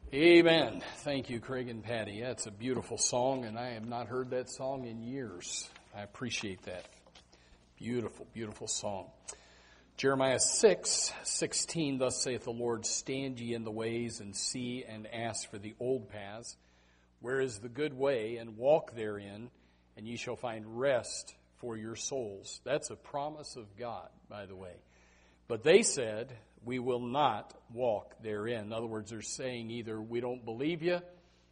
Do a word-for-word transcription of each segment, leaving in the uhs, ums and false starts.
Amen. Thank you, Craig and Patty. That's a beautiful song, and I have not heard that song in years. I appreciate that. Beautiful, beautiful song. Jeremiah six sixteen, thus saith the Lord, stand ye in the ways, and see and ask for the old paths, where is the good way, and walk therein, and ye shall find rest for your souls. That's a promise of God, by the way. But they said, we will not walk therein. In other words, they're saying either we don't believe you,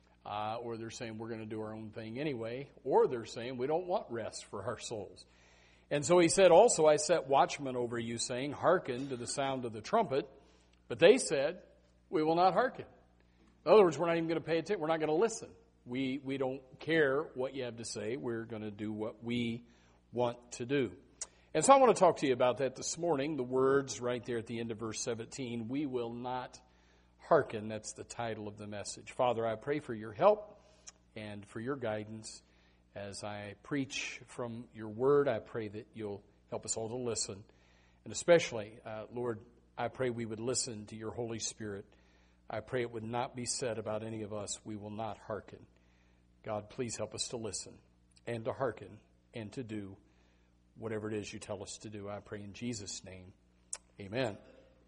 uh, or they're saying we're going to do our own thing anyway, or they're saying we don't want rest for our souls. And so he said, also I set watchmen over you, saying, hearken to the sound of the trumpet. But they said, we will not hearken. In other words, we're not even going to pay attention. We're not going to listen. We, we don't care what you have to say. We're going to do what we want to do. And so I want to talk to you about that this morning. The words right there at the end of verse seventeen, we will not hearken. That's the title of the message. Father, I pray for your help and for your guidance. As I preach from your word, I pray that you'll help us all to listen. And especially, uh, Lord, I pray we would listen to your Holy Spirit. I pray it would not be said about any of us, we will not hearken. God, please help us to listen and to hearken and to do whatever it is you tell us to do. I pray in Jesus' name. Amen.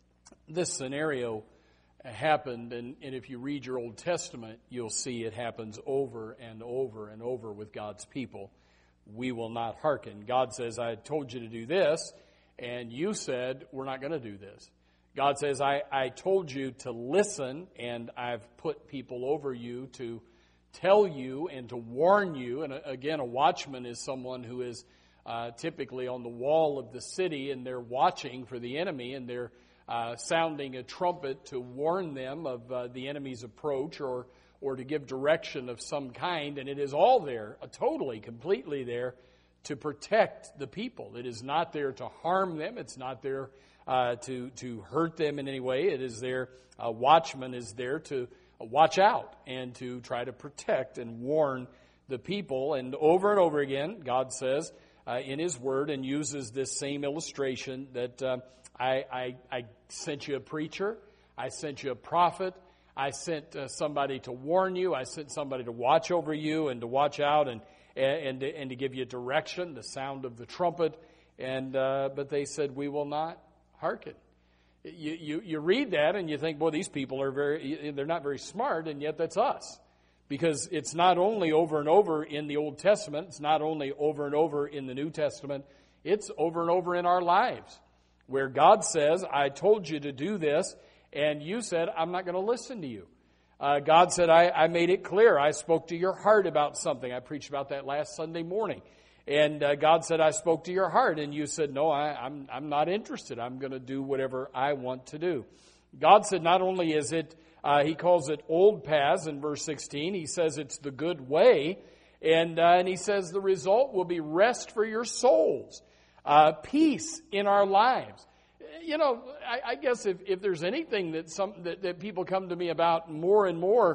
This scenario happened, and, and if you read your Old Testament, you'll see it happens over and over and over with God's people. We will not hearken. God says, I told you to do this, and you said, we're not going to do this. God says, I, I told you to listen, and I've put people over you to tell you and to warn you. And again, a watchman is someone who is Uh, typically on the wall of the city, and they're watching for the enemy, and they're uh, sounding a trumpet to warn them of uh, the enemy's approach, or or to give direction of some kind. And it is all there, uh, totally, completely there, to protect the people. It is not there to harm them. It's not there uh, to to hurt them in any way. It is there. A watchman is there to uh, watch out and to try to protect and warn the people. And over and over again, God says, Uh, in his word, and uses this same illustration that uh, I, I, I sent you a preacher, I sent you a prophet, I sent uh, somebody to warn you, I sent somebody to watch over you and to watch out and and, and, and to give you direction, the sound of the trumpet. And uh, but they said, we will not hearken. You, you you read that and you think, boy, these people are very, they're not very smart, and yet that's us. Because it's not only over and over in the Old Testament, it's not only over and over in the New Testament, it's over and over in our lives, where God says, I told you to do this, and you said, I'm not going to listen to you. Uh, God said, I, I made it clear. I spoke to your heart about something. I preached about that last Sunday morning. And uh, God said, I spoke to your heart, and you said, no, I, I'm, I'm not interested. I'm going to do whatever I want to do. God said, not only is it Uh, he calls it old paths in verse sixteen. He says it's the good way. And, uh, and he says the result will be rest for your souls, uh, peace in our lives. You know, I, I guess if, if there's anything that some that, that people come to me about more and more,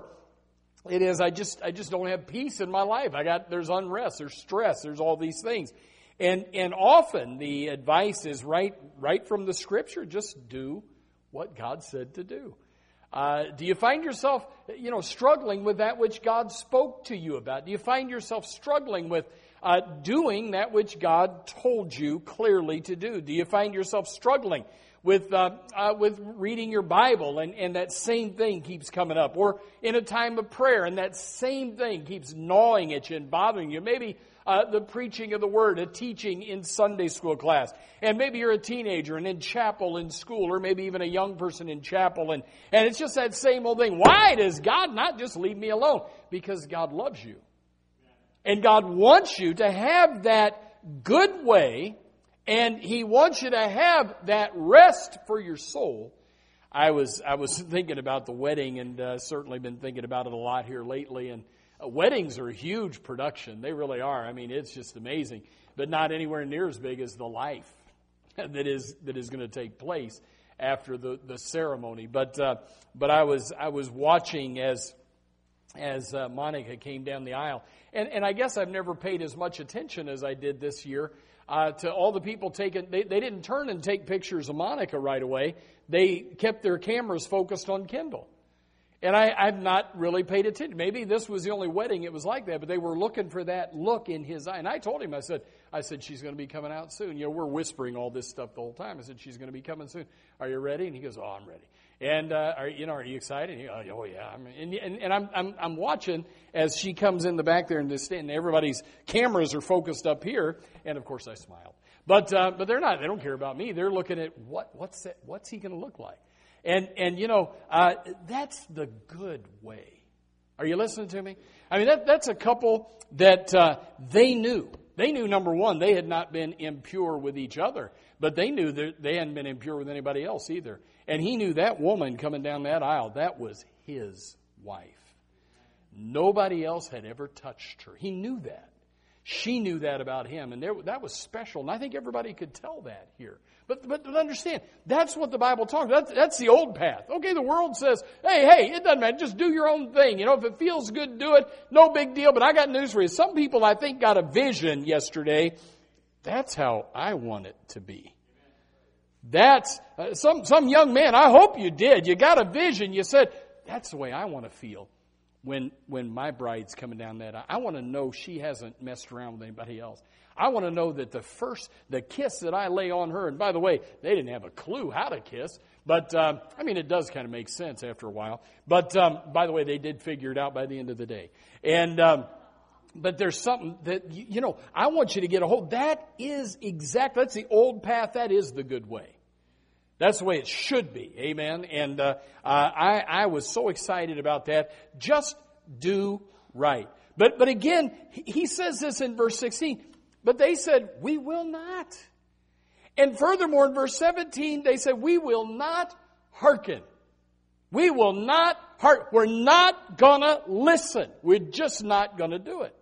it is I just I just don't have peace in my life. I got there's unrest, there's stress, there's all these things. And and often the advice is right right from the Scripture. Just do what God said to do. Uh, do you find yourself, you know, struggling with that which God spoke to you about? Do you find yourself struggling with uh, doing that which God told you clearly to do? Do you find yourself struggling with uh, uh, with reading your Bible, and, and that same thing keeps coming up? Or in a time of prayer, and that same thing keeps gnawing at you and bothering you? Maybe Uh, the preaching of the Word, a teaching in Sunday school class. And maybe you're a teenager and in chapel in school, or maybe even a young person in chapel, and, and it's just that same old thing. Why does God not just leave me alone? Because God loves you. And God wants you to have that good way, and He wants you to have that rest for your soul. I was I was thinking about the wedding, and uh, certainly been thinking about it a lot here lately, and Uh, weddings are a huge production. They really are. I mean, it's just amazing. But not anywhere near as big as the life that is that is going to take place after the, the ceremony. But uh, but I was I was watching as as uh, Monica came down the aisle, and and I guess I've never paid as much attention as I did this year uh, to all the people taking. They they didn't turn and take pictures of Monica right away. They kept their cameras focused on Kendall. And I, I've not really paid attention. Maybe this was the only wedding it was like that, but they were looking for that look in his eye. And I told him, I said, I said, she's going to be coming out soon. You know, we're whispering all this stuff the whole time. I said, she's going to be coming soon. Are you ready? And he goes, oh, I'm ready. And, uh, are, you know, are you excited? He goes, oh, yeah. I'm, and and, and I'm, I'm, I'm watching as she comes in the back there in the stand. And everybody's cameras are focused up here. And, of course, I smiled. But, uh, but they're not. They don't care about me. They're looking at what, what's that, what's he going to look like? And, and you know, uh, that's the good way. Are you listening to me? I mean, that, that's a couple that uh, they knew. They knew, number one, they had not been impure with each other, but they knew that they hadn't been impure with anybody else either. And he knew that woman coming down that aisle, that was his wife. Nobody else had ever touched her. He knew that. She knew that about him, and there, that was special. And I think everybody could tell that here. But but understand, that's what the Bible talks about. That's, that's the old path. Okay, the world says, hey, hey, it doesn't matter. Just do your own thing. You know, if it feels good, do it. No big deal. But I got news for you. Some people, I think, got a vision yesterday. That's how I want it to be. That's, uh, some, some young man, I hope you did. You got a vision. You said, that's the way I want to feel. When when my bride's coming down that aisle, I want to know she hasn't messed around with anybody else. I want to know that the first, the kiss that I lay on her, and by the way, they didn't have a clue how to kiss, but, um, I mean, it does kind of make sense after a while. But, um, by the way, they did figure it out by the end of the day. And, um, but there's something that, you know, I want you to get a hold. That is exact, that's the old path, that is the good way. That's the way it should be. Amen. And uh, uh, I, I was so excited about that. Just do right. But but again, he says this in verse sixteen. But they said, we will not. And furthermore, in verse seventeen, they said, we will not hearken. We will not hearken. We're not going to listen. We're just not going to do it.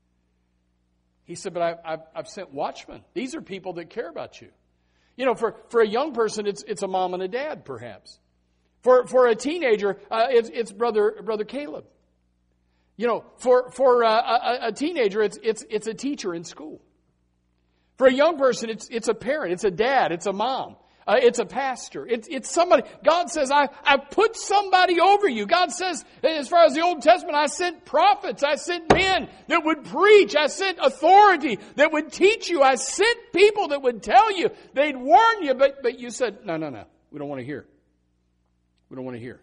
He said, but I, I've, I've sent watchmen. These are people that care about you. You know, for, for a young person, it's it's a mom and a dad, perhaps. For for a teenager, uh, it's it's brother brother Caleb. You know, for for uh, a, a teenager, it's it's it's a teacher in school. For a young person, it's it's a parent, it's a dad, it's a mom, uh, it's a pastor, it's it's somebody. God says, I I put somebody over you. God says, as far as the Old Testament, I sent prophets, I sent men that would preach, I sent authority that would teach you, I sent people that would tell you, they'd warn you, but but you said, no, no, no, we don't want to hear. We don't want to hear.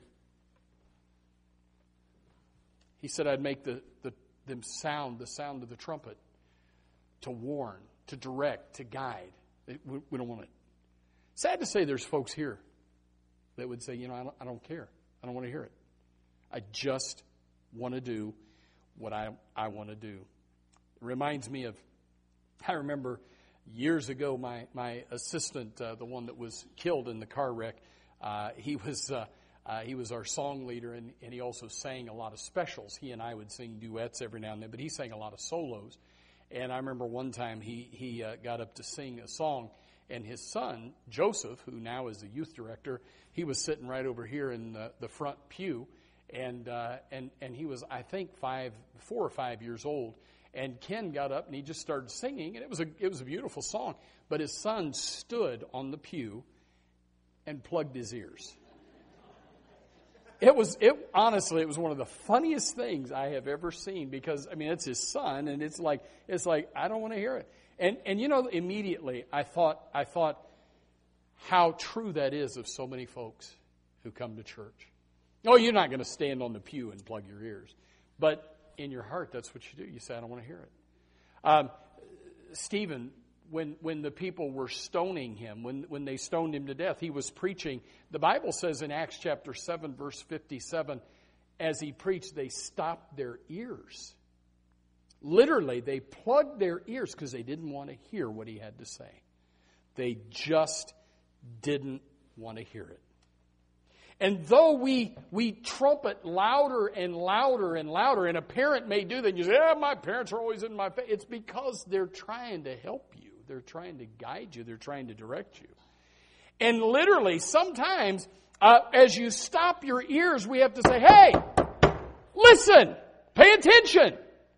He said, I'd make the, the them sound the sound of the trumpet to warn, to direct, to guide. We, we don't want it. Sad to say there's folks here that would say, you know, I don't, I don't care. I don't want to hear it. I just want to do what I, I want to do. It reminds me of, I remember years ago, my, my assistant, uh, the one that was killed in the car wreck, uh, he was uh, uh, he was our song leader, and, and he also sang a lot of specials. He and I would sing duets every now and then, but he sang a lot of solos. And I remember one time he, he uh, got up to sing a song, and his son, Joseph, who now is the youth director, he was sitting right over here in the, the front pew, and uh, and and he was, I think, five, four or five years old. And Ken got up and he just started singing, and it was a it was a beautiful song. But his son stood on the pew and plugged his ears. It was it honestly, it was one of the funniest things I have ever seen, because I mean it's his son, and it's like it's like I don't want to hear it. And and you know, immediately I thought I thought how true that is of so many folks who come to church. Oh, you're not going to stand on the pew and plug your ears, but in your heart, that's what you do. You say, I don't want to hear it. Um, Stephen, when when the people were stoning him, when when they stoned him to death, he was preaching. The Bible says in Acts chapter seven, verse fifty-seven, as he preached, they stopped their ears. Literally, they plugged their ears because they didn't want to hear what he had to say. They just didn't want to hear it. And though we we trumpet louder and louder and louder, and a parent may do that, and you say, yeah, my parents are always in my face. It's because they're trying to help you. They're trying to guide you. They're trying to direct you. And literally, sometimes, uh, as you stop your ears, we have to say, hey, listen, pay attention.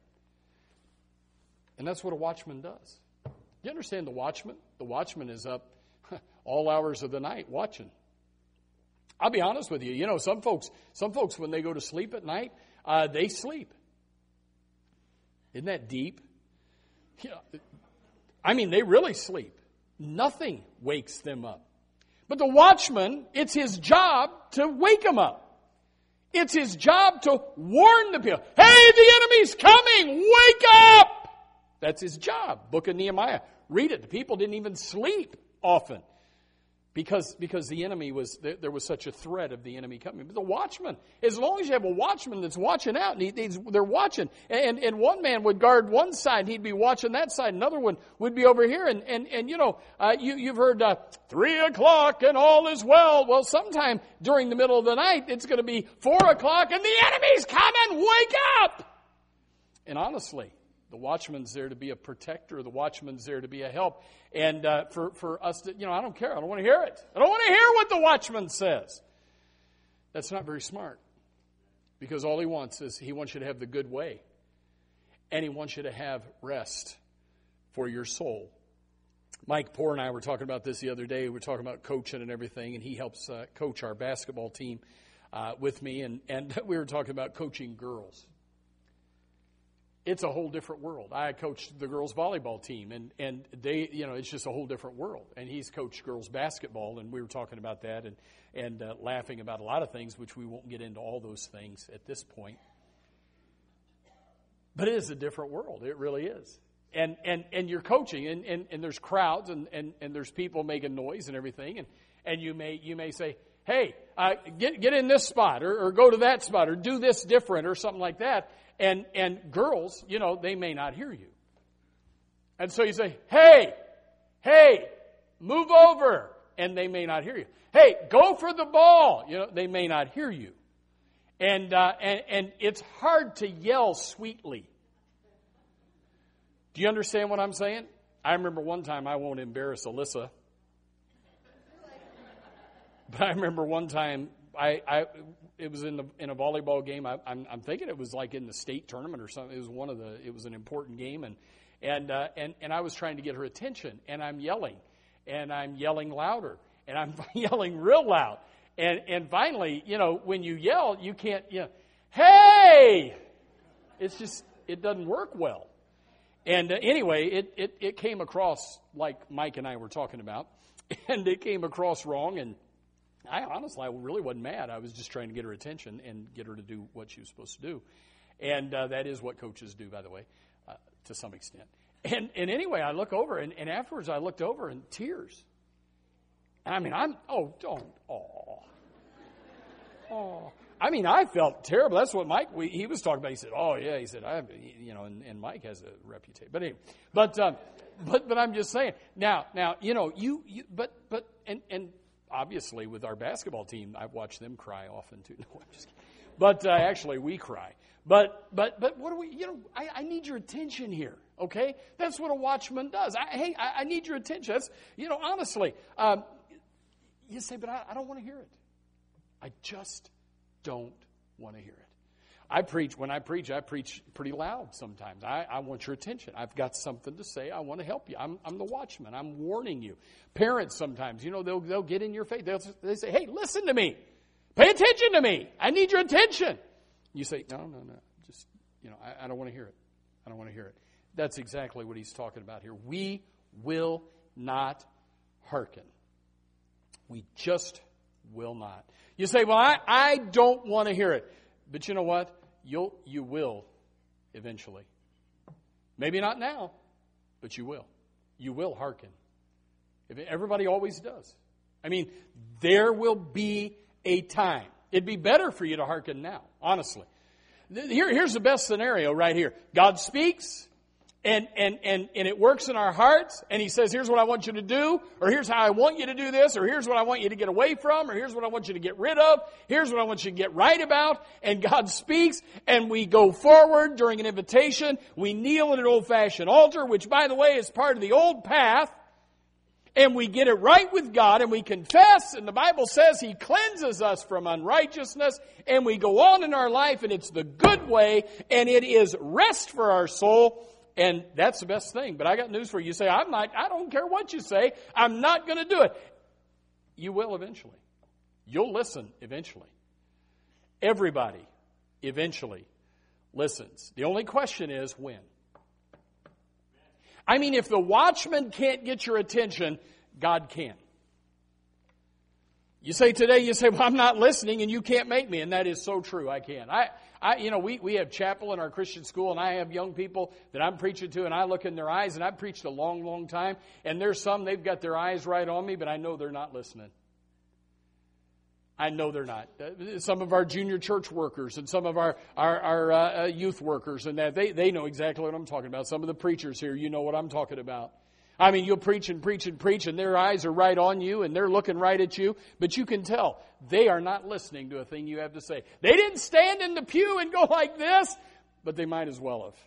And that's what a watchman does. You understand the watchman? The watchman is up all hours of the night watching. I'll be honest with you. You know, some folks, some folks when they go to sleep at night, uh, they sleep. Isn't that deep? Yeah. I mean, they really sleep. Nothing wakes them up. But the watchman, it's his job to wake them up. It's his job to warn the people. Hey, the enemy's coming! Wake up! That's his job. Book of Nehemiah. Read it. The people didn't even sleep often. Because, because the enemy was, there, there was such a threat of the enemy coming. But the watchman, as long as you have a watchman that's watching out, and he, he's, they're watching, and, and one man would guard one side, he'd be watching that side, another one would be over here, and, and, and you know, uh, you, you've heard, uh, three o'clock and all is well. Well, sometime during the middle of the night, it's going to be four o'clock and the enemy's coming, wake up! And honestly, the watchman's there to be a protector. The watchman's there to be a help. And uh, for, for us to, you know, I don't care. I don't want to hear it. I don't want to hear what the watchman says. That's not very smart. Because all he wants is he wants you to have the good way. And he wants you to have rest for your soul. Mike Poore and I were talking about this the other day. We were talking about coaching and everything. And he helps uh, coach our basketball team uh, with me. And, and we were talking about coaching girls. It's a whole different world. I coached the girls volleyball team, and, and they, you know, it's just a whole different world. And he's coached girls basketball, and we were talking about that and, and uh, laughing about a lot of things, which we won't get into all those things at this point. But it is a different world. It really is. And and, and you're coaching, and, and, and there's crowds, and, and, and there's people making noise and everything, and, and you may you may say, hey, uh, get get in this spot, or, or go to that spot, or do this different, or something like that. And and girls, you know, they may not hear you. And so you say, hey, hey, move over. And they may not hear you. Hey, go for the ball. You know, they may not hear you. And uh, and, and it's hard to yell sweetly. Do you understand what I'm saying? I remember one time, I won't embarrass Alyssa. But I remember one time, I... I It was in the in a volleyball game. I, I'm, I'm thinking it was like in the state tournament or something. It was one of the. It was an important game, and and uh, and and I was trying to get her attention, and I'm yelling, and I'm yelling louder, and I'm yelling real loud, and and finally, you know, when you yell, you can't. You know, hey, it's just it doesn't work well, and uh, anyway, it, it it came across like Mike and I were talking about, and it came across wrong, and. I honestly, I really wasn't mad. I was just trying to get her attention and get her to do what she was supposed to do. And uh, that is what coaches do, by the way, uh, to some extent. And, and anyway, I look over, and, and afterwards I looked over, and tears. I mean, I'm, oh, don't, oh. Oh. I mean, I felt terrible. That's what Mike, we, he was talking about. He said, oh, yeah, he said, I, you know, and, and Mike has a reputation. But anyway, but, um, but, but I'm just saying, now, now, you know, you, you but, but, and, and, obviously, with our basketball team, I've watched them cry often too. No, I'm just kidding. But uh, actually, we cry. But but but what do we? You know, I, I need your attention here. Okay, that's what a watchman does. I, hey, I, I need your attention. That's, you know, honestly, um, you say, but I, I don't want to hear it. I just don't want to hear it. I preach, when I preach, I preach pretty loud sometimes. I, I want your attention. I've got something to say. I want to help you. I'm, I'm the watchman. I'm warning you. Parents sometimes, you know, they'll, they'll get in your face. They'll they say, hey, listen to me. Pay attention to me. I need your attention. You say, no, no, no. Just, you know, I, I don't want to hear it. I don't want to hear it. That's exactly what he's talking about here. We will not hearken. We just will not. You say, well, I, I don't want to hear it. But you know what? You'll, you will eventually. Maybe not now, but you will. You will hearken. Everybody always does. I mean, there will be a time. It'd be better for you to hearken now, honestly. Here, here's the best scenario right here. God speaks, and, and, and, and it works in our hearts, and He says, here's what I want you to do, or here's how I want you to do this, or here's what I want you to get away from, or here's what I want you to get rid of, here's what I want you to get right about, and God speaks, and we go forward during an invitation. We kneel at an old-fashioned altar, which, by the way, is part of the old path, and we get it right with God, and we confess, and the Bible says He cleanses us from unrighteousness, and we go on in our life, and it's the good way, and it is rest for our soul. And that's the best thing. But I got news for you. You say, I'm not, I don't care what you say. I'm not going to do it. You will eventually. You'll listen eventually. Everybody eventually listens. The only question is when. I mean, if the watchman can't get your attention, God can. You say today, you say, well, I'm not listening and you can't make me. And that is so true. I can. I, I, you know, we, we have chapel in our Christian school, and I have young people that I'm preaching to, and I look in their eyes, and I've preached a long, long time. And there's some, they've got their eyes right on me, but I know they're not listening. I know they're not. Some of our junior church workers and some of our, our, our uh, youth workers and that, they, they know exactly what I'm talking about. Some of the preachers here, you know what I'm talking about. I mean, you'll preach and preach and preach, and their eyes are right on you, and they're looking right at you, but you can tell they are not listening to a thing you have to say. They didn't stand in the pew and go like this, but they might as well have.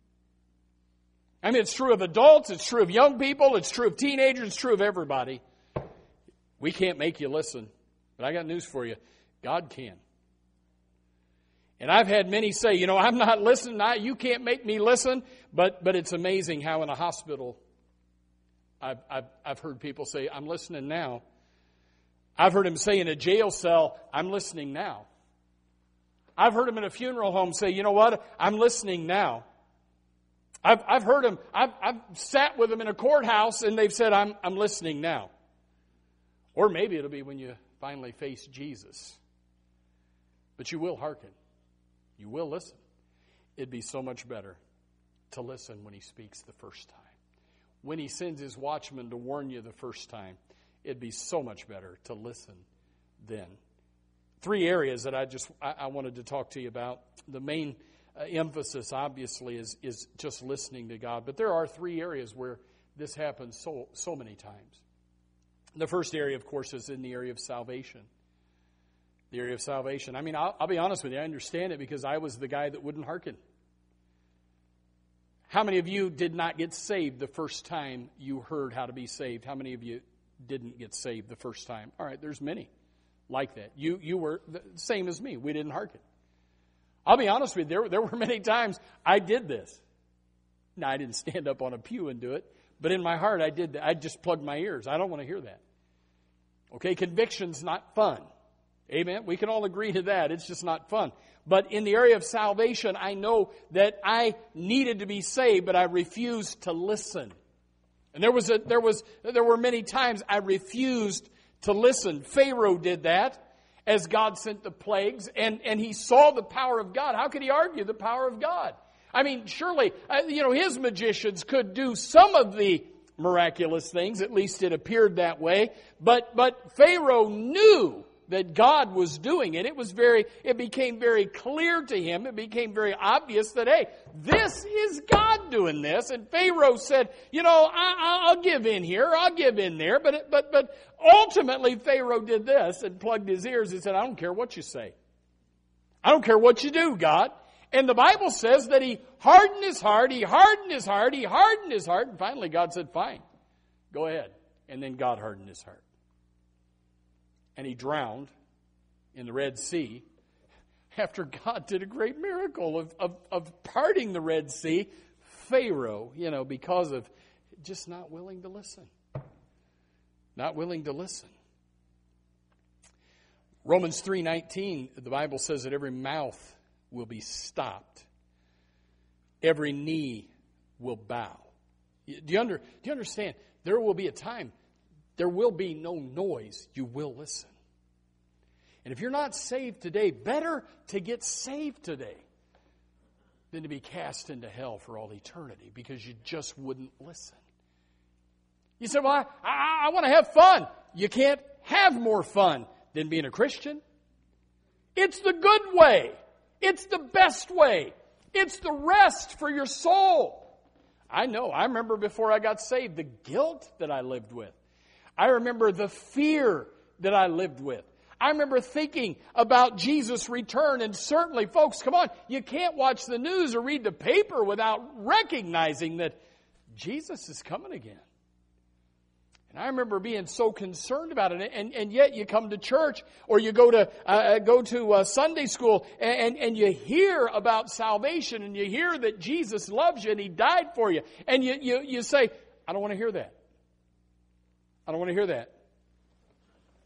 I mean, it's true of adults, it's true of young people, it's true of teenagers, it's true of everybody. We can't make you listen. But I got news for you. God can. And I've had many say, you know, I'm not listening. I, you can't make me listen. But but it's amazing how in a hospital, I've, I've, I've heard people say, I'm listening now. I've heard them say in a jail cell, I'm listening now. I've heard them in a funeral home say, you know what, I'm listening now. I've, I've heard them, I've, I've sat with them in a courthouse and they've said, I'm, I'm listening now. Or maybe it'll be when you finally face Jesus. But you will hearken. You will listen. It'd be so much better to listen when He speaks the first time. When He sends His watchman to warn you the first time, it'd be so much better to listen then. Three areas that I just I, I wanted to talk to you about. The main uh, emphasis, obviously, is is just listening to God. But there are three areas where this happens so so many times. The first area, of course, is in the area of salvation. The area of salvation. I mean, I'll, I'll be honest with you. I understand it because I was the guy that wouldn't hearken. How many of you did not get saved the first time you heard how to be saved? How many of you didn't get saved the first time? All right, there's many like that. You you were the same as me. We didn't hearken. I'll be honest with you. There, there were many times I did this. Now, I didn't stand up on a pew and do it. But in my heart, I did that. I just plugged my ears. I don't want to hear that. Okay, conviction's not fun. Amen? We can all agree to that. It's just not fun. But in the area of salvation, I know that I needed to be saved, but I refused to listen. And there was a, there was there were many times I refused to listen. Pharaoh did that as God sent the plagues, and, and he saw the power of God. How could he argue the power of God? I mean, surely, uh, you know, his magicians could do some of the miraculous things. At least it appeared that way. But but Pharaoh knew that God was doing it. It was very, it became very clear to him. It became very obvious that, hey, this is God doing this. And Pharaoh said, you know, I, I'll give in here. I'll give in there. But, but, but ultimately Pharaoh did this and plugged his ears and said, I don't care what you say. I don't care what you do, God. And the Bible says that he hardened his heart, he hardened his heart, he hardened his heart. And finally God said, fine, go ahead. And then God hardened his heart. And he drowned in the Red Sea after God did a great miracle of, of, of parting the Red Sea. Pharaoh, you know, because of just not willing to listen. Not willing to listen. Romans three nineteen, the Bible says that every mouth will be stopped. Every knee will bow. Do you, under, do you understand? There will be a time, there will be no noise. You will listen. And if you're not saved today, better to get saved today than to be cast into hell for all eternity because you just wouldn't listen. You say, well, I, I, I want to have fun. You can't have more fun than being a Christian. It's the good way. It's the best way. It's the rest for your soul. I know. I remember before I got saved, the guilt that I lived with. I remember the fear that I lived with. I remember thinking about Jesus' return. And certainly, folks, come on, you can't watch the news or read the paper without recognizing that Jesus is coming again. And I remember being so concerned about it. And, and yet you come to church or you go to uh, go to uh, Sunday school and, and you hear about salvation and you hear that Jesus loves you and He died for you. And you, you, you say, I don't want to hear that. I don't want to hear that.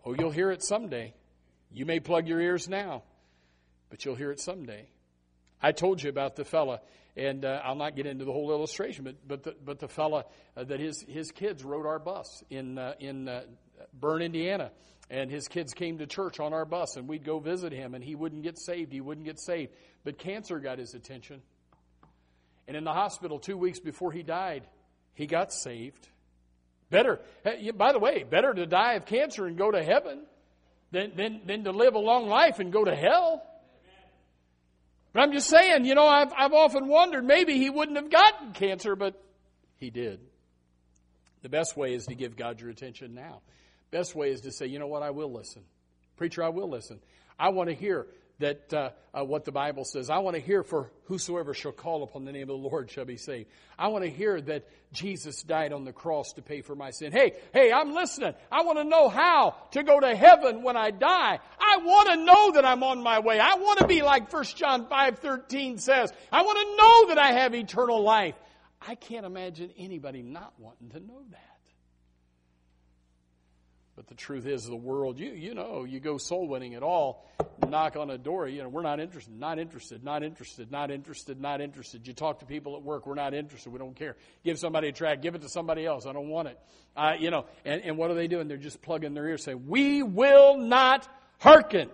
Oh, you'll hear it someday. You may plug your ears now, but you'll hear it someday. I told you about the fella, and uh, I'll not get into the whole illustration, but but the, but the fella uh, that his his kids rode our bus in uh, in uh, Bern, Indiana, and his kids came to church on our bus, and we'd go visit him, and he wouldn't get saved. He wouldn't get saved, but cancer got his attention, and in the hospital two weeks before he died, he got saved. Better, by the way, better to die of cancer and go to heaven than than than to live a long life and go to hell. But I'm just saying, you know, I've, I've often wondered, maybe he wouldn't have gotten cancer, but he did. The best way is to give God your attention now. Best way is to say, you know what, I will listen. Preacher, I will listen. I want to hear that uh, uh, what the Bible says. I want to hear for whosoever shall call upon the name of the Lord shall be saved. I want to hear that Jesus died on the cross to pay for my sin. Hey, hey, I'm listening. I want to know how to go to heaven when I die. I want to know that I'm on my way. I want to be like First John five thirteen says. I want to know that I have eternal life. I can't imagine anybody not wanting to know that. But the truth is, the world, you you know, you go soul winning at all, knock on a door, you know, we're not interested, not interested, not interested, not interested, not interested. You talk to people at work, we're not interested, we don't care. Give somebody a tract, give it to somebody else, I don't want it. Uh, you know, and, and what are they doing? They're just plugging their ears saying, we will not hearken.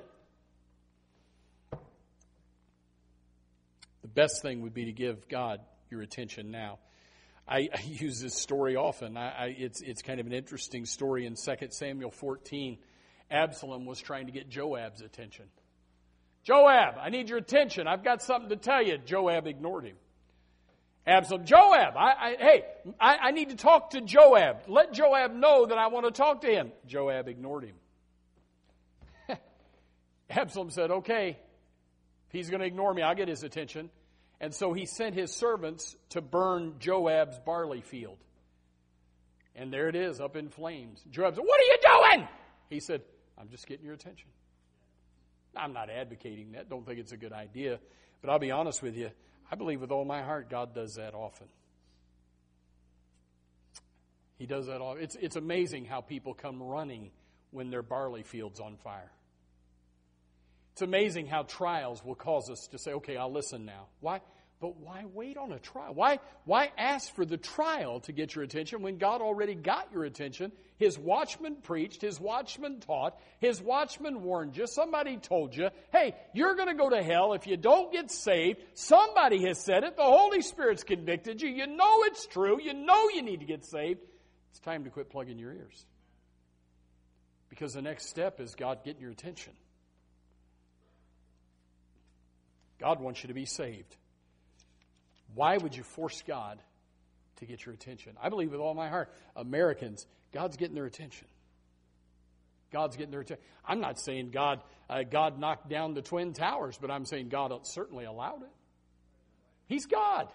The best thing would be to give God your attention now. I, I use this story often. I, I, it's it's kind of an interesting story in Second Samuel fourteen. Absalom was trying to get Joab's attention. Joab, I need your attention. I've got something to tell you. Joab ignored him. Absalom, Joab, I, I, hey, I, I need to talk to Joab. Let Joab know that I want to talk to him. Joab ignored him. Absalom said, okay, if he's going to ignore me, I'll get his attention. And so he sent his servants to burn Joab's barley field. And there it is, up in flames. Joab said, what are you doing? He said, I'm just getting your attention. I'm not advocating that. Don't think it's a good idea. But I'll be honest with you. I believe with all my heart God does that often. He does that often. It's, it's amazing how people come running when their barley field's on fire. It's amazing how trials will cause us to say, okay, I'll listen now. Why? But why wait on a trial? Why, why ask for the trial to get your attention when God already got your attention? His watchman preached, his watchman taught, his watchman warned you. Somebody told you, hey, you're going to go to hell if you don't get saved. Somebody has said it. The Holy Spirit's convicted you. You know it's true. You know you need to get saved. It's time to quit plugging your ears. Because the next step is God getting your attention. God wants you to be saved. Why would you force God to get your attention? I believe with all my heart, Americans, God's getting their attention. God's getting their attention. I'm not saying God, uh, God knocked down the Twin Towers, but I'm saying God certainly allowed it. He's God.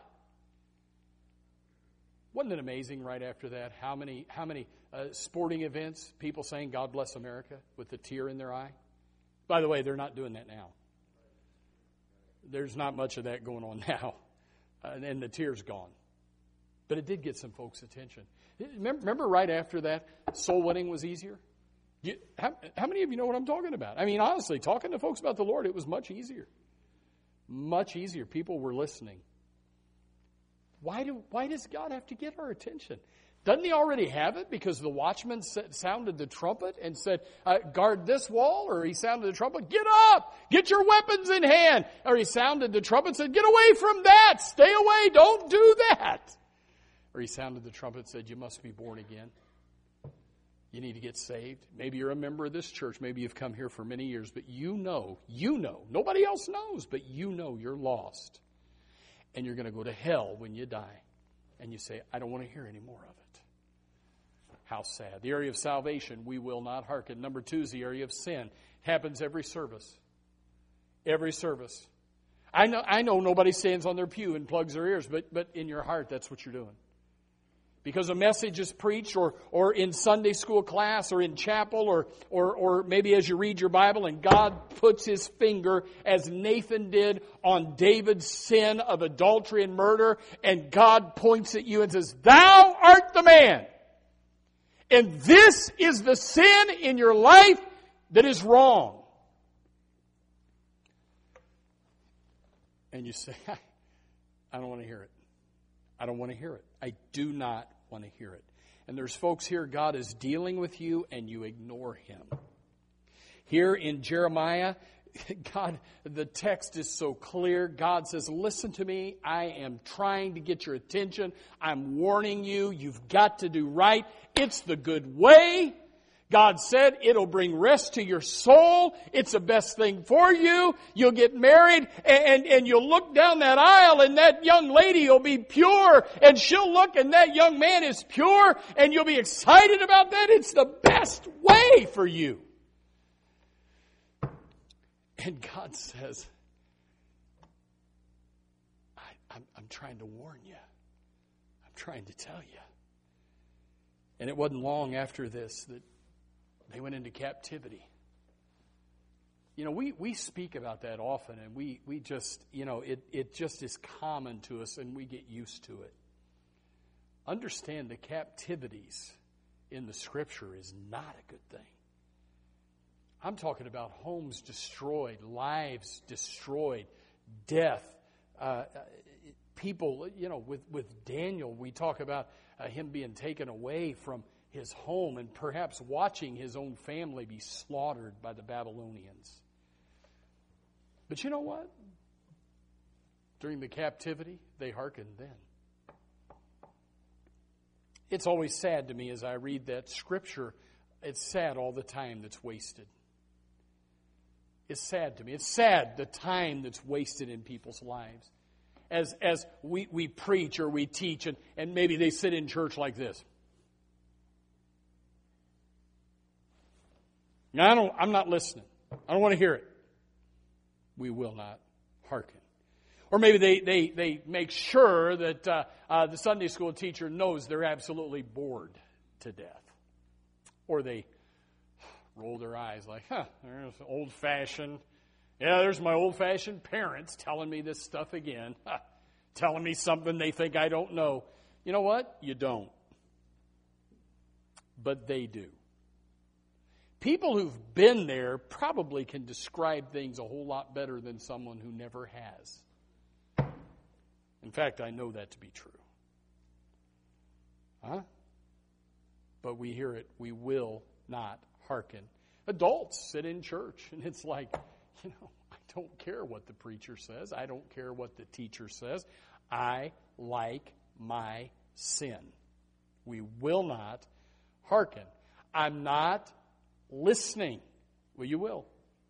Wasn't it amazing right after that how many how many uh, sporting events, people saying God bless America with a tear in their eye? By the way, they're not doing that now. There's not much of that going on now. Uh, and the tear's gone. But it did get some folks' attention. Remember, remember right after that, soul winning was easier? You, how, how many of you know what I'm talking about? I mean, honestly, talking to folks about the Lord, it was much easier. Much easier. People were listening. Why do? Why does God have to get our attention? Doesn't he already have it because the watchman sounded the trumpet and said, uh, guard this wall? Or he sounded the trumpet, get up, get your weapons in hand. Or he sounded the trumpet and said, get away from that, stay away, don't do that. Or he sounded the trumpet and said, you must be born again. You need to get saved. Maybe you're a member of this church. Maybe you've come here for many years, but you know, you know, nobody else knows, but you know you're lost. And you're going to go to hell when you die. And you say, I don't want to hear any more of it. How sad. The area of salvation, we will not hearken. Number two is the area of sin. It happens every service. Every service. I know I know nobody stands on their pew and plugs their ears, but, but in your heart, that's what you're doing. Because a message is preached or, or in Sunday school class or in chapel or, or, or maybe as you read your Bible and God puts his finger, as Nathan did, on David's sin of adultery and murder, and God points at you and says, thou art the man. And this is the sin in your life that is wrong. And you say, I don't want to hear it. I don't want to hear it. I do not want to hear it. And there's folks here, God is dealing with you and you ignore Him. Here in Jeremiah, God, the text is so clear. God says, listen to me. I am trying to get your attention. I'm warning you. You've got to do right. It's the good way. God said it'll bring rest to your soul. It's the best thing for you. You'll get married and, and, and you'll look down that aisle and that young lady will be pure and she'll look and that young man is pure and you'll be excited about that. It's the best way for you. And God says, I, I'm, I'm trying to warn you. I'm trying to tell you. And it wasn't long after this that they went into captivity. You know, we, we speak about that often, and we, we just, you know, it, it just is common to us, and we get used to it. Understand the captivities in the Scripture is not a good thing. I'm talking about homes destroyed, lives destroyed, death. Uh, people, you know, with, with Daniel, we talk about uh, him being taken away from his home and perhaps watching his own family be slaughtered by the Babylonians. But you know what? During the captivity, they hearkened then. It's always sad to me as I read that Scripture. It's sad all the time that's wasted. It's sad to me. It's sad the time that's wasted in people's lives. As as we, we preach or we teach and, and maybe they sit in church like this. Now, I don't, I'm not listening. I don't want to hear it. We will not hearken. Or maybe they, they, they make sure that uh, uh, the Sunday school teacher knows they're absolutely bored to death. Or they roll their eyes like, huh, there's old-fashioned. Yeah, there's my old-fashioned parents telling me this stuff again. Huh, telling me something they think I don't know. You know what? You don't. But they do. People who've been there probably can describe things a whole lot better than someone who never has. In fact, I know that to be true. Huh? But we hear it, we will not hearken. Adults sit in church, and it's like, you know, I don't care what the preacher says. I don't care what the teacher says. I like my sin. We will not hearken. I'm not listening. Well, you will.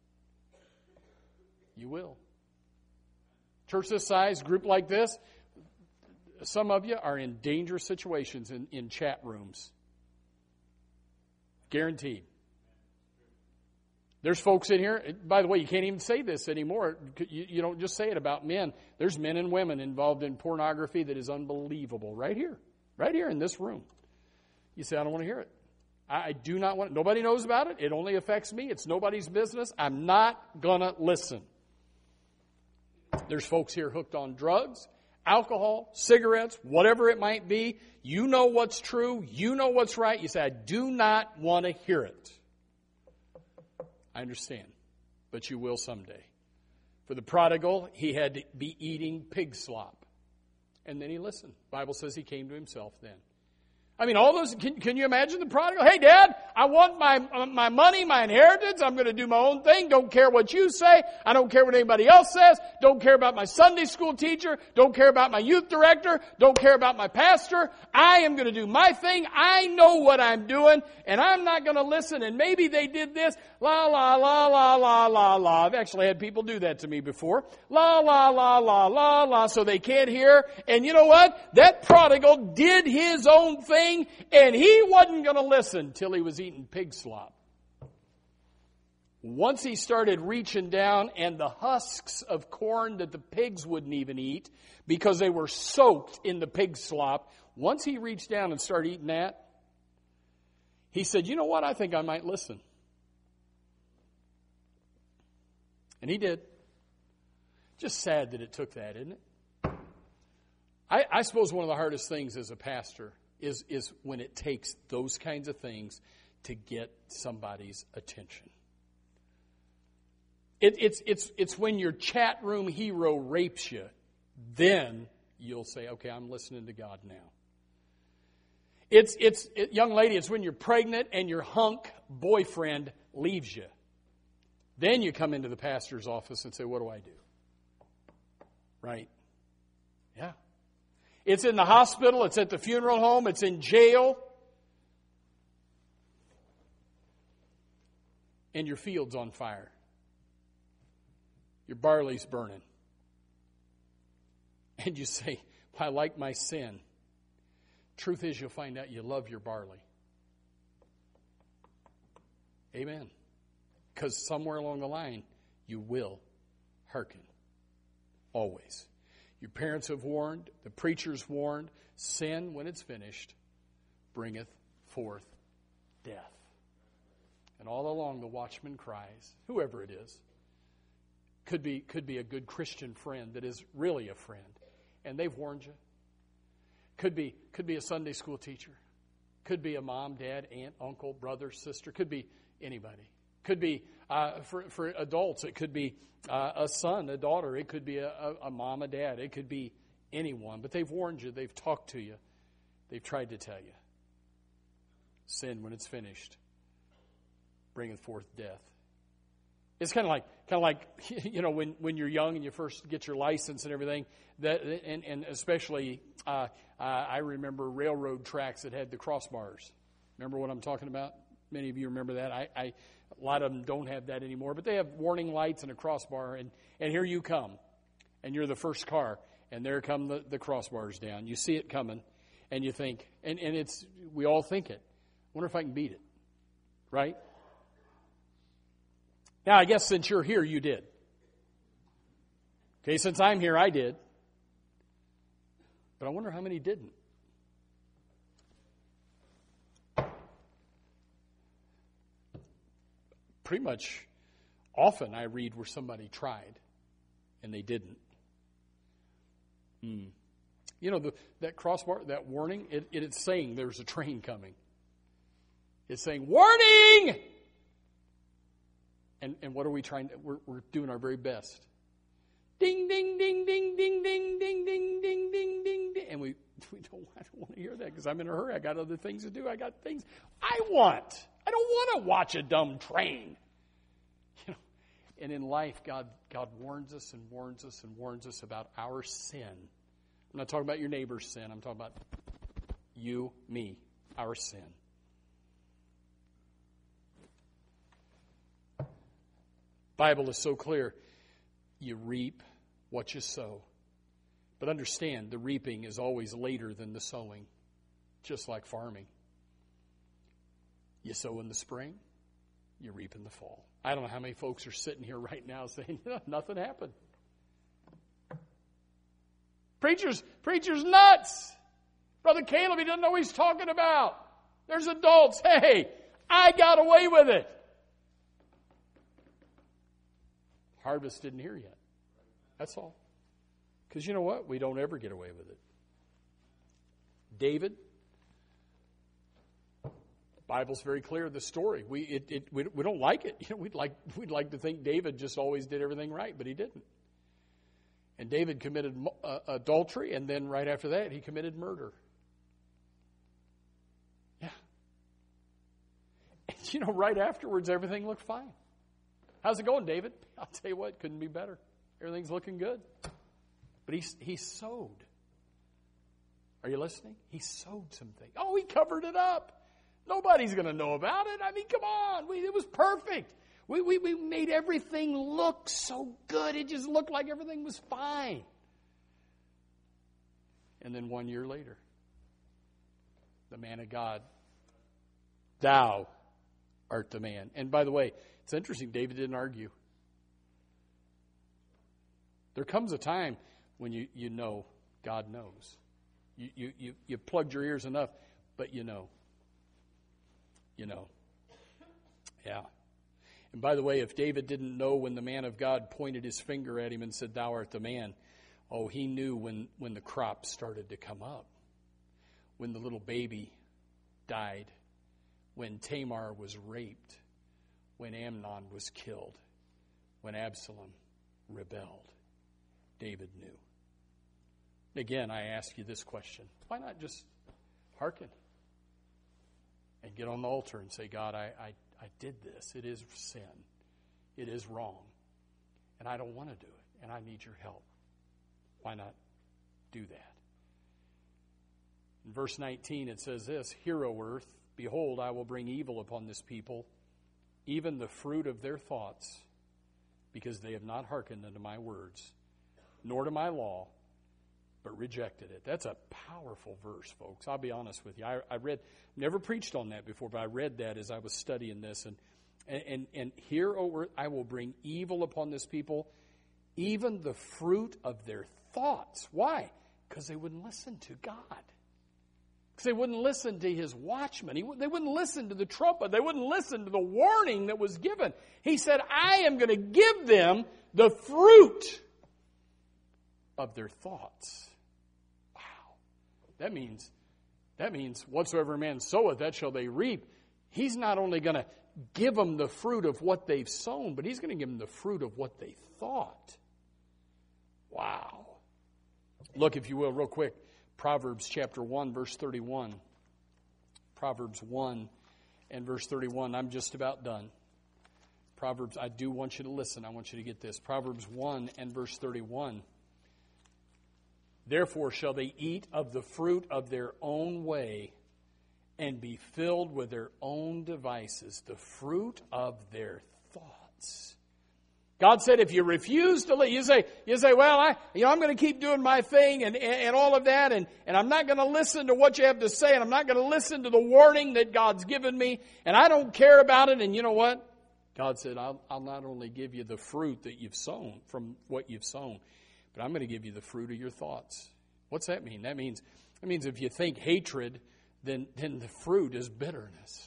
You will. Church this size, group like this, some of you are in dangerous situations in, in chat rooms. Guaranteed. There's folks in here, by the way, you can't even say this anymore. You, you don't just say it about men. There's men and women involved in pornography that is unbelievable right here. Right here in this room. You say, I don't want to hear it. I do not want, nobody knows about it. It only affects me. It's nobody's business. I'm not going to listen. There's folks here hooked on drugs, alcohol, cigarettes, whatever it might be. You know what's true. You know what's right. You say, I do not want to hear it. I understand, but you will someday. For the prodigal, he had to be eating pig slop. And then he listened. The Bible says he came to himself then. I mean, all those, can, can you imagine the prodigal? Hey, Dad, I want my my money, my inheritance. I'm going to do my own thing. Don't care what you say. I don't care what anybody else says. Don't care about my Sunday school teacher. Don't care about my youth director. Don't care about my pastor. I am going to do my thing. I know what I'm doing, and I'm not going to listen. And maybe they did this. La, la, la, la, la, la, la. I've actually had people do that to me before. La, la, la, la, la, la, so they can't hear. And you know what? That prodigal did his own thing, and he wasn't going to listen till he was eating pig slop. Once he started reaching down and the husks of corn that the pigs wouldn't even eat because they were soaked in the pig slop, once he reached down and started eating that, he said, you know what, I think I might listen. And he did. Just sad that it took that, isn't it? I, I suppose one of the hardest things as a pastor is, is when it takes those kinds of things to get somebody's attention. It, it's, it's, it's when your chat room hero rapes you, then you'll say, okay, I'm listening to God now. It's, it's it, young lady, it's when you're pregnant and your hunk boyfriend leaves you. Then you come into the pastor's office and say, what do I do? Right? Yeah. It's in the hospital, it's at the funeral home, it's in jail. And your field's on fire. Your barley's burning. And you say, I like my sin. Truth is, you'll find out you love your barley. Amen. Because somewhere along the line, you will hearken. Always. Your parents have warned, the preachers warned, sin, when it's finished, bringeth forth death. And all along the watchman cries, whoever it is, could be, could be a good Christian friend that is really a friend, and they've warned you. Could be, could be a Sunday school teacher. Could be a mom, dad, aunt, uncle, brother, sister. Could be anybody. Could be, uh, for, for adults, it could be uh, a son, a daughter. It could be a, a, a mom, a dad. It could be anyone. But they've warned you. They've talked to you. They've tried to tell you. Sin, when it's finished, bringeth forth death. It's kind of like, kind of like, you know, when, when you're young and you first get your license and everything, that, and, and especially, uh, uh, I remember railroad tracks that had the crossbars. Remember what I'm talking about? Many of you remember that. I, I, a lot of them don't have that anymore, but they have warning lights and a crossbar, and, and here you come, and you're the first car, and there come the, the crossbars down. You see it coming, and you think, and, and it's, we all think it. I wonder if I can beat it, right? Now, I guess since you're here, you did. Okay, since I'm here, I did. But I wonder how many didn't. Pretty much often I read where somebody tried and they didn't. Hmm. You know, the, that crossbar, that warning, it, it, it's saying there's a train coming. It's saying, warning! And, and what are we trying to, we're, we're doing our very best. Ding, ding, ding, ding, ding, ding, ding, ding, ding, ding, ding, ding. And we, we don't, I don't want to hear that because I'm in a hurry. I got other things to do. I got things I want. I don't want to watch a dumb train. You know, and in life, God, God warns us and warns us and warns us about our sin. I'm not talking about your neighbor's sin. I'm talking about you, me, our sin. Bible is so clear. You reap what you sow. But understand, the reaping is always later than the sowing, just like farming. You sow in the spring, you reap in the fall. I don't know how many folks are sitting here right now saying, you know, nothing happened. Preacher's, preacher's nuts. Brother Caleb, he doesn't know what he's talking about. There's adults. Hey, I got away with it. Harvest didn't hear yet. That's all. Because you know what? We don't ever get away with it. David, Bible's very clear. The story. We it, it we, we don't like it. You know, we'd like we'd like to think David just always did everything right, but he didn't. And David committed uh, adultery, and then right after that, he committed murder. Yeah. And you know, right afterwards, everything looked fine. How's it going, David? I'll tell you what, couldn't be better. Everything's looking good. But he, he sowed. Are you listening? He sowed something. Oh, he covered it up. Nobody's going to know about it. I mean, come on. We, it was perfect. We, we, we made everything look so good. It just looked like everything was fine. And then one year later, the man of God, thou art the man. And by the way, it's interesting, David didn't argue. There comes a time when you, you know God knows. You, you, you, you plugged your ears enough, but you know. You know. Yeah. And by the way, if David didn't know when the man of God pointed his finger at him and said, thou art the man, oh, he knew when, when the crops started to come up. when the little baby died, when Tamar was raped, when Amnon was killed, when Absalom rebelled. David knew. Again, I ask you this question. Why not just hearken and get on the altar and say, God, I, I, I did this. It is sin. It is wrong. And I don't want to do it. And I need your help. Why not do that? In verse nineteen, it says this, Hear, O earth, behold, I will bring evil upon this people, even the fruit of their thoughts, because they have not hearkened unto my words, nor to my law, but rejected it. That's a powerful verse, folks. I'll be honest with you. I, I read, never preached on that before, but I read that as I was studying this. And and and, and here, O earth, I will bring evil upon this people, even the fruit of their thoughts. Why? Because they wouldn't listen to God. Because they wouldn't listen to his watchman. He, they wouldn't listen to the trumpet. They wouldn't listen to the warning that was given. He said, I am going to give them the fruit of their thoughts. Wow. That means, that means whatsoever a man soweth, that shall they reap. He's not only going to give them the fruit of what they've sown, but he's going to give them the fruit of what they thought. Wow. Look, if you will, real quick. Proverbs chapter one, verse thirty-one. Proverbs one and verse thirty-one. I'm just about done. Proverbs, I do want you to listen. I want you to get this. Proverbs one and verse thirty-one. Therefore shall they eat of the fruit of their own way and be filled with their own devices. The fruit of their thoughts. God said, if you refuse to, you say, you say, well, I, you know, I'm going to keep doing my thing and, and, and all of that, and, and I'm not going to listen to what you have to say, and I'm not going to listen to the warning that God's given me, and I don't care about it. And you know what? God said, I'll, I'll not only give you the fruit that you've sown from what you've sown, but I'm going to give you the fruit of your thoughts. What's that mean? That means, that means if you think hatred, then, then the fruit is bitterness.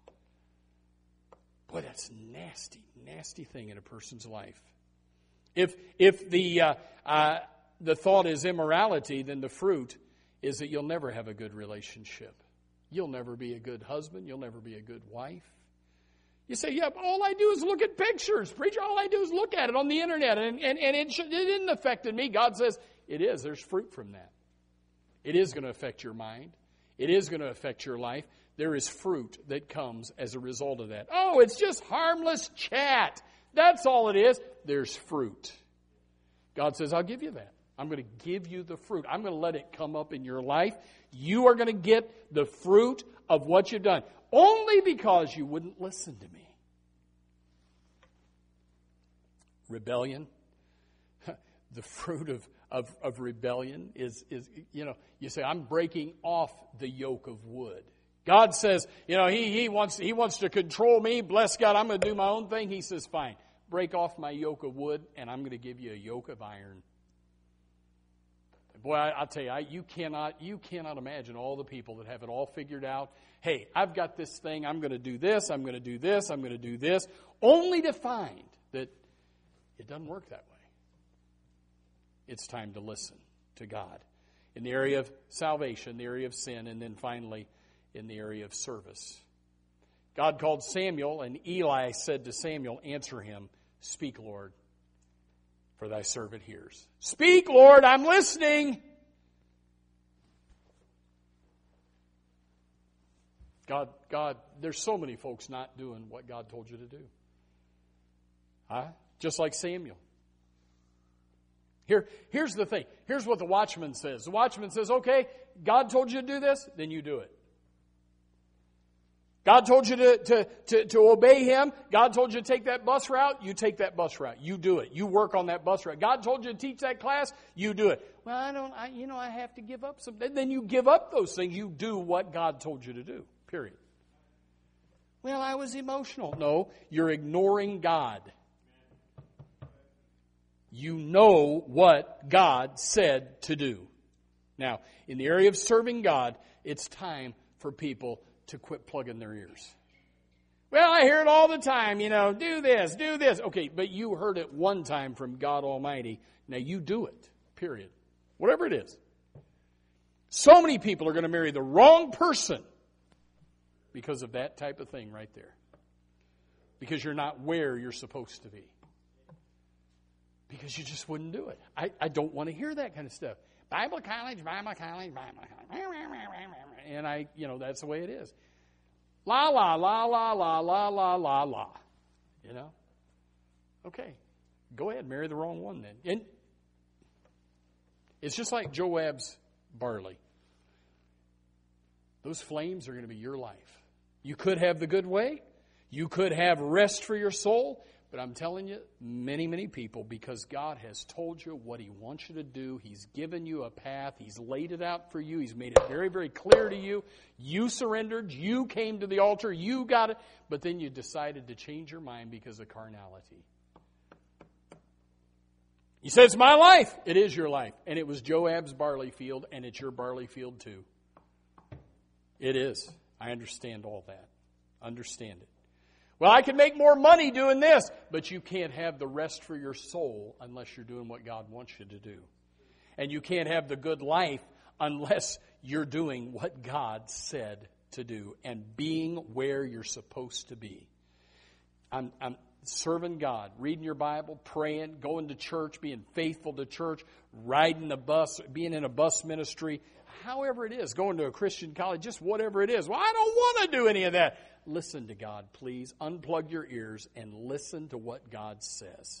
Boy, that's a nasty, nasty thing in a person's life. If if the uh, uh, the thought is immorality, then the fruit is that you'll never have a good relationship. You'll never be a good husband. You'll never be a good wife. You say, yeah, but all I do is look at pictures. Preacher, all I do is look at it on the internet, and, and, and it, should, it didn't affect me. God says, it is. There's fruit from that. It is going to affect your mind. It is going to affect your life. There is fruit that comes as a result of that. Oh, it's just harmless chat. That's all it is. There's fruit. God says, I'll give you that. I'm going to give you the fruit. I'm going to let it come up in your life. You are going to get the fruit of what you've done. Only because you wouldn't listen to me. Rebellion. The fruit of, of, of rebellion is, is, you know, you say, I'm breaking off the yoke of wood. God says, you know, he, he wants he wants to control me. Bless God, I'm going to do my own thing. He says, fine, break off my yoke of wood, and I'm going to give you a yoke of iron. Boy, I, I'll tell you, I, you cannot you cannot imagine all the people that have it all figured out. Hey, I've got this thing. I'm going to do this. I'm going to do this. I'm going to do this. Only to find that it doesn't work that way. It's time to listen to God in the area of salvation, the area of sin, and then finally in the area of service. God called Samuel, and Eli said to Samuel, answer him, speak, Lord, for thy servant hears. Speak, Lord, I'm listening. God, God, there's so many folks not doing what God told you to do. Huh? Just like Samuel. Here, here's the thing. Here's what the watchman says. The watchman says, okay, God told you to do this, then you do it. God told you to, to, to, to obey Him. God told you to take that bus route. You take that bus route. You do it. You work on that bus route. God told you to teach that class. You do it. Well, I don't, I, you know, I have to give up some. Then you give up those things. You do what God told you to do. Period. Well, I was emotional. No, you're ignoring God. You know what God said to do. Now, in the area of serving God, it's time for people to quit plugging their ears. Well, I hear it all the time, you know, do this, do this. Okay, but you heard it one time from God Almighty. Now you do it, period. Whatever it is. So many people are going to marry the wrong person because of that type of thing right there. Because you're not where you're supposed to be. Because you just wouldn't do it. I, I don't want to hear that kind of stuff. Bible college, Bible college, Bible college. And I, you know, that's the way it is. La, la, la, la, la, la, la, la, la. You know? Okay. Go ahead, marry the wrong one then. And it's just like Joab's barley. Those flames are going to be your life. You could have the good way. You could have rest for your soul. But I'm telling you, many, many people, because God has told you what He wants you to do, He's given you a path, He's laid it out for you, He's made it very, very clear to you. You surrendered, you came to the altar, you got it, but then you decided to change your mind because of carnality. You said, it's my life. It is your life. And it was Joab's barley field, and it's your barley field too. It is. I understand all that. Understand it. Well, I can make more money doing this, but you can't have the rest for your soul unless you're doing what God wants you to do. And you can't have the good life unless you're doing what God said to do and being where you're supposed to be. I'm, I'm serving God, reading your Bible, praying, going to church, being faithful to church, riding the bus, being in a bus ministry, however it is, going to a Christian college, just whatever it is. Well, I don't want to do any of that. Listen to God, please. Unplug your ears and listen to what God says.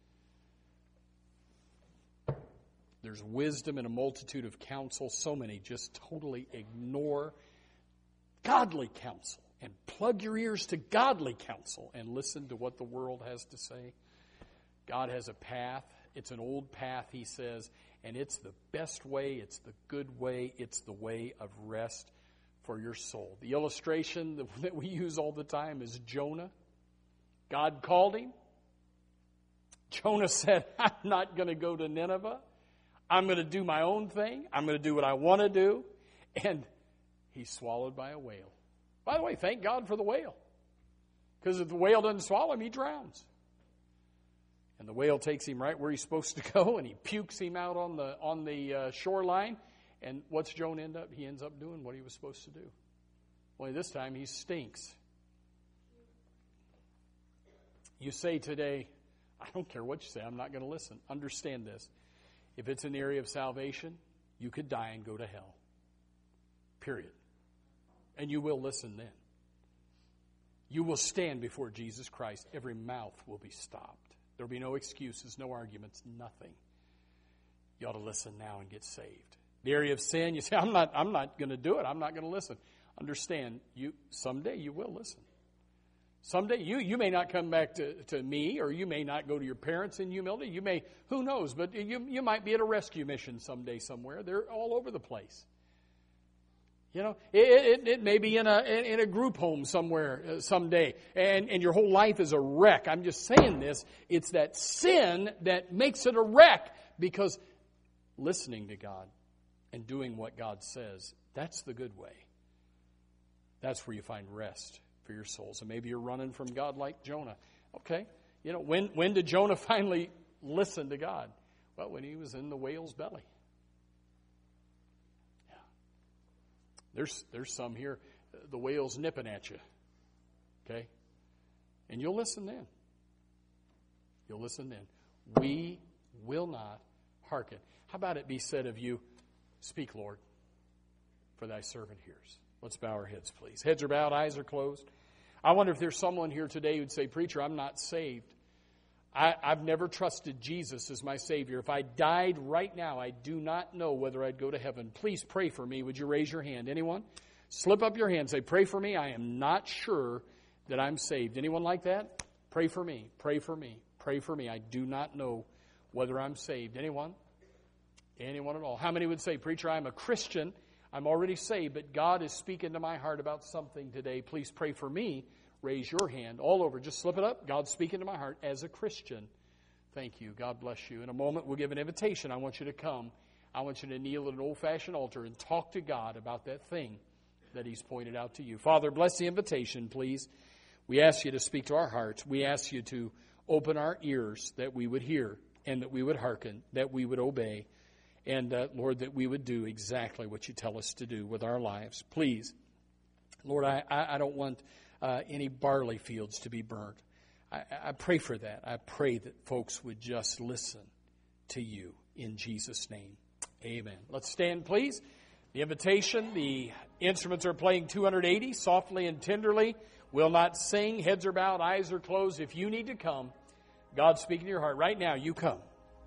There's wisdom in a multitude of counsel. So many just totally ignore godly counsel. And plug your ears to godly counsel and listen to what the world has to say. God has a path. It's an old path, He says, and it's the best way. It's the good way. It's the way of rest for your soul. The illustration that we use all the time is Jonah. God called him. Jonah said, I'm not going to go to Nineveh. I'm going to do my own thing. I'm going to do what I want to do. And he's swallowed by a whale. By the way, thank God for the whale. Because if the whale doesn't swallow him, he drowns. And the whale takes him right where he's supposed to go, and he pukes him out on the on the uh, shoreline. And what's Jonah end up? He ends up doing what he was supposed to do. Only this time he stinks. You say today, I don't care what you say, I'm not going to listen. Understand this. If it's an area of salvation, you could die and go to hell. Period. And you will listen then. You will stand before Jesus Christ. Every mouth will be stopped. There will be no excuses, no arguments, nothing. You ought to listen now and get saved. The area of sin, you say, I'm not I'm not going to do it. I'm not going to listen. Understand, you someday you will listen. Someday you, you may not come back to, to me, or you may not go to your parents in humility. You may, who knows, but you, you might be at a rescue mission someday somewhere. They're all over the place. You know, it, it, it may be in a in a group home somewhere someday, and, and your whole life is a wreck. I'm just saying this. It's that sin that makes it a wreck, because listening to God and doing what God says, that's the good way. That's where you find rest for your souls. And maybe you're running from God like Jonah. Okay, you know, when when did Jonah finally listen to God? Well, when he was in the whale's belly. Yeah. There's there's some here, the whale's nipping at you. Okay? And you'll listen then. You'll listen then. We will not hearken. How about it be said of you, speak, Lord, for thy servant hears. Let's bow our heads, please. Heads are bowed, eyes are closed. I wonder if there's someone here today who'd say, Preacher, I'm not saved. I, I've never trusted Jesus as my Savior. If I died right now, I do not know whether I'd go to heaven. Please pray for me. Would you raise your hand? Anyone? Slip up your hand. Say, pray for me. I am not sure that I'm saved. Anyone like that? Pray for me. Pray for me. Pray for me. I do not know whether I'm saved. Anyone? Anyone at all? How many would say, Preacher, I'm a Christian. I'm already saved, but God is speaking to my heart about something today. Please pray for me. Raise your hand all over. Just slip it up. God's speaking to my heart as a Christian. Thank you. God bless you. In a moment, we'll give an invitation. I want you to come. I want you to kneel at an old-fashioned altar and talk to God about that thing that He's pointed out to you. Father, bless the invitation, please. We ask you to speak to our hearts. We ask you to open our ears that we would hear and that we would hearken, that we would obey. And, uh, Lord, that we would do exactly what you tell us to do with our lives. Please, Lord, I, I don't want uh, any barley fields to be burnt. I, I pray for that. I pray that folks would just listen to you in Jesus' name. Amen. Let's stand, please. The invitation, the instruments are playing two eighty, softly and tenderly. Will not sing, heads are bowed, eyes are closed. If you need to come, God's speaking to your heart. Right now, you come.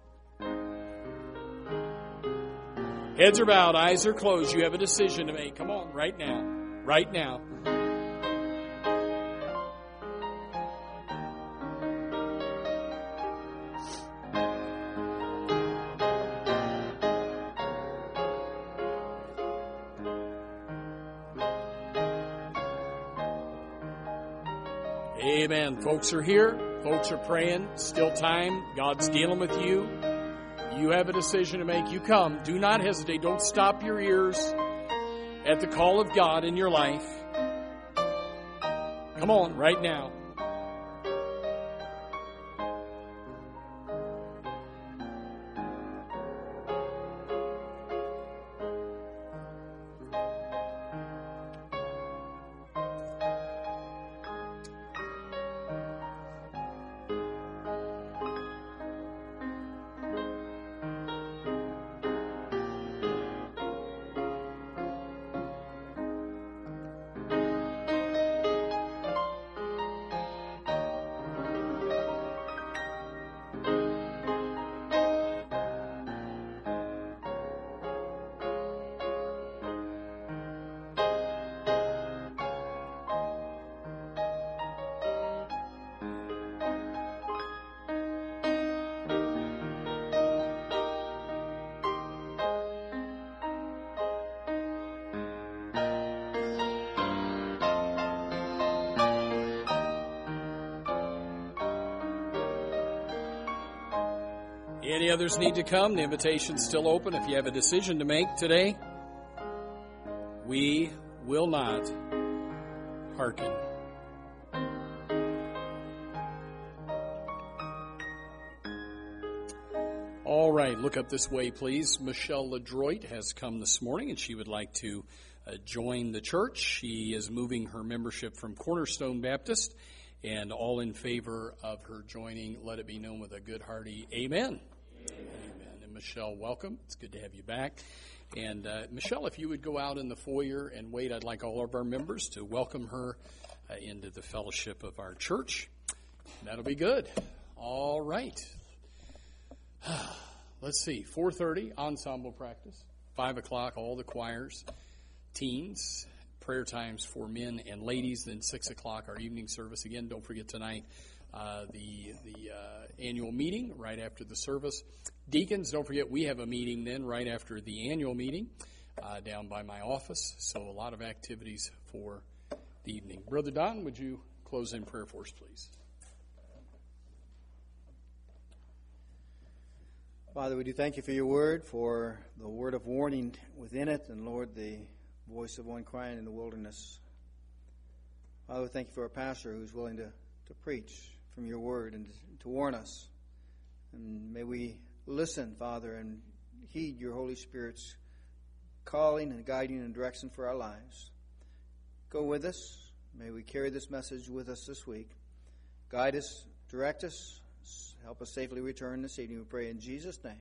Heads are bowed, eyes are closed. You have a decision to make. Come on, right now. Right now. Amen. Folks are here. Folks are praying. Still time. God's dealing with you. You have a decision to make. You come. Do not hesitate. Don't stop your ears at the call of God in your life. Come on, right now. Any others need to come? The invitation's still open. If you have a decision to make today, we will not hearken. All right, look up this way, please. Michelle LeDroit has come this morning, and she would like to uh, join the church. She is moving her membership from Cornerstone Baptist, and all in favor of her joining, let it be known with a good hearty amen. Amen. Amen. And Michelle, welcome. It's good to have you back. And uh, Michelle, if you would go out in the foyer and wait, I'd like all of our members to welcome her uh, into the fellowship of our church. That'll be good. All right. Let's see. four thirty, ensemble practice. five o'clock, all the choirs, teens, prayer times for men and ladies. Then six o'clock, our evening service. Again, don't forget tonight. Uh, the the uh, annual meeting right after the service. Deacons, don't forget we have a meeting then right after the annual meeting uh, down by my office. So a lot of activities for the evening. Brother Don, would you close in prayer for us, please? Father, we do thank you for your word, for the word of warning within it, and Lord, the voice of one crying in the wilderness. Father, we thank you for a pastor who's willing to, to preach from your word and to warn us. And may we listen, Father, and heed your Holy Spirit's calling and guiding and direction for our lives. Go with us. May we carry this message with us this week. Guide us, direct us, help us safely return this evening. We pray in Jesus' name.